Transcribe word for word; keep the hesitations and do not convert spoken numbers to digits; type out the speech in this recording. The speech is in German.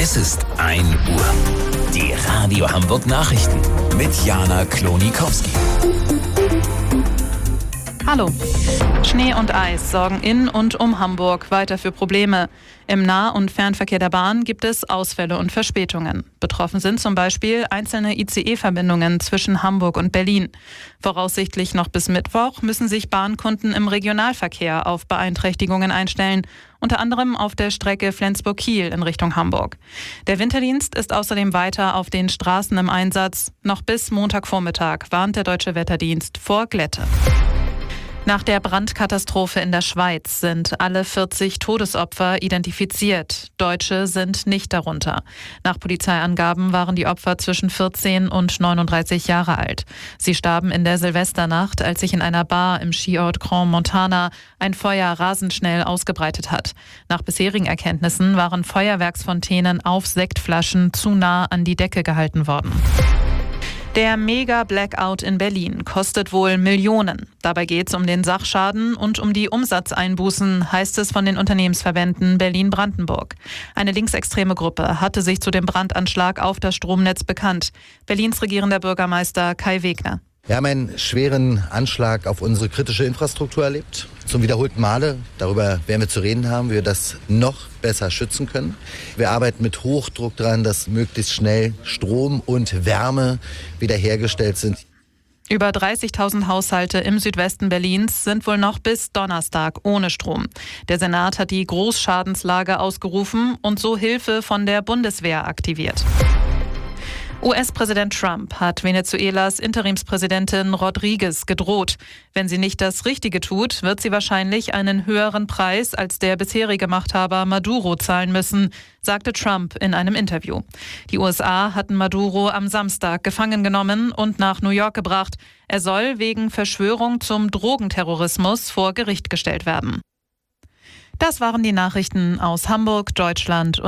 Es ist ein Uhr. Die Radio Hamburg Nachrichten mit Jana Klonikowski. Hallo. Schnee und Eis sorgen in und um Hamburg weiter für Probleme. Im Nah- und Fernverkehr der Bahn gibt es Ausfälle und Verspätungen. Betroffen sind zum Beispiel einzelne I C E-Verbindungen zwischen Hamburg und Berlin. Voraussichtlich noch bis Mittwoch müssen sich Bahnkunden im Regionalverkehr auf Beeinträchtigungen einstellen, unter anderem auf der Strecke Flensburg-Kiel in Richtung Hamburg. Der Winterdienst ist außerdem weiter auf den Straßen im Einsatz. Noch bis Montagvormittag warnt der Deutsche Wetterdienst vor Glätte. Nach der Brandkatastrophe in der Schweiz sind alle vierzig Todesopfer identifiziert. Deutsche sind nicht darunter. Nach Polizeiangaben waren die Opfer zwischen vierzehn und neununddreißig Jahre alt. Sie starben in der Silvesternacht, als sich in einer Bar im Skiort Grand Montana ein Feuer rasend schnell ausgebreitet hat. Nach bisherigen Erkenntnissen waren Feuerwerksfontänen auf Sektflaschen zu nah an die Decke gehalten worden. Der Mega-Blackout in Berlin kostet wohl Millionen. Dabei geht es um den Sachschaden und um die Umsatzeinbußen, heißt es von den Unternehmensverbänden Berlin-Brandenburg. Eine linksextreme Gruppe hatte sich zu dem Brandanschlag auf das Stromnetz bekannt. Berlins regierender Bürgermeister Kai Wegner. Wir haben einen schweren Anschlag auf unsere kritische Infrastruktur erlebt. Zum wiederholten Male. Darüber werden wir zu reden haben, wie wir das noch besser schützen können. Wir arbeiten mit Hochdruck daran, dass möglichst schnell Strom und Wärme wiederhergestellt sind. Über dreißigtausend Haushalte im Südwesten Berlins sind wohl noch bis Donnerstag ohne Strom. Der Senat hat die Großschadenslage ausgerufen und so Hilfe von der Bundeswehr aktiviert. U S-Präsident Trump hat Venezuelas Interimspräsidentin Rodriguez gedroht. Wenn sie nicht das Richtige tut, wird sie wahrscheinlich einen höheren Preis als der bisherige Machthaber Maduro zahlen müssen, sagte Trump in einem Interview. Die U S A hatten Maduro am Samstag gefangen genommen und nach New York gebracht. Er soll wegen Verschwörung zum Drogenterrorismus vor Gericht gestellt werden. Das waren die Nachrichten aus Hamburg, Deutschland und